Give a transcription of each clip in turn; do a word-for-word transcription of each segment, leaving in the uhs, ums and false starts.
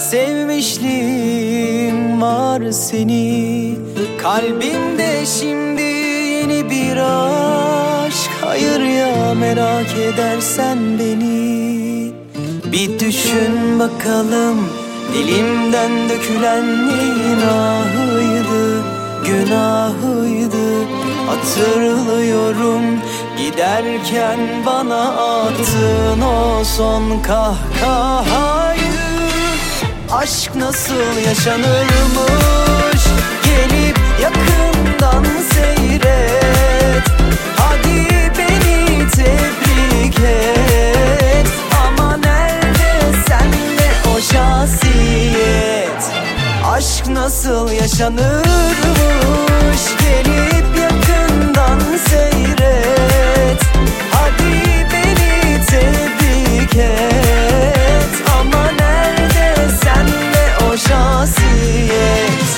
sevmişliğim var seni. Kalbimde şimdi yeni bir aşk. Hayır ya, merak edersen beni bir düşün bakalım. Dilimden dökülen neyin ahıydı, günahıydı. Hatırlıyorum giderken bana attığın o son kahkahayı. Aşk nasıl yaşanırmış, gelip yakından seyret. Hadi beni tebrik et, ama nerede sende o şahsiyet? Aşk nasıl yaşanırmış, gelip yakından seyret. Hadi beni tebrik et, ama nerede sende o şahsiyet?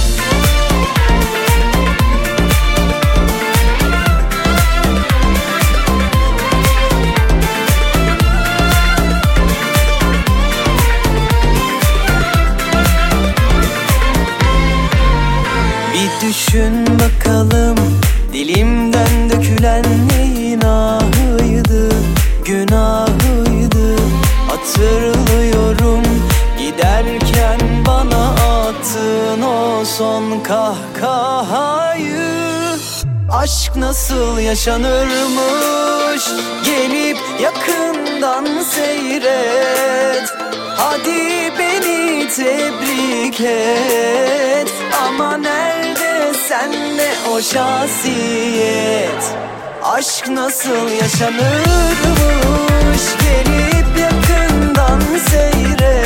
Bir düşün bakalım, dilimden dökülen neyin ahıydı, günahıydı. Hatırlıyorum giderken bana attığın o son kahkahayı. Aşk nasıl yaşanırmış, gelip yakından seyret. Hadi beni tebrik et, ama nerede sende o şahsiyet? Aşk nasıl yaşanırmış, gelip yakından seyret.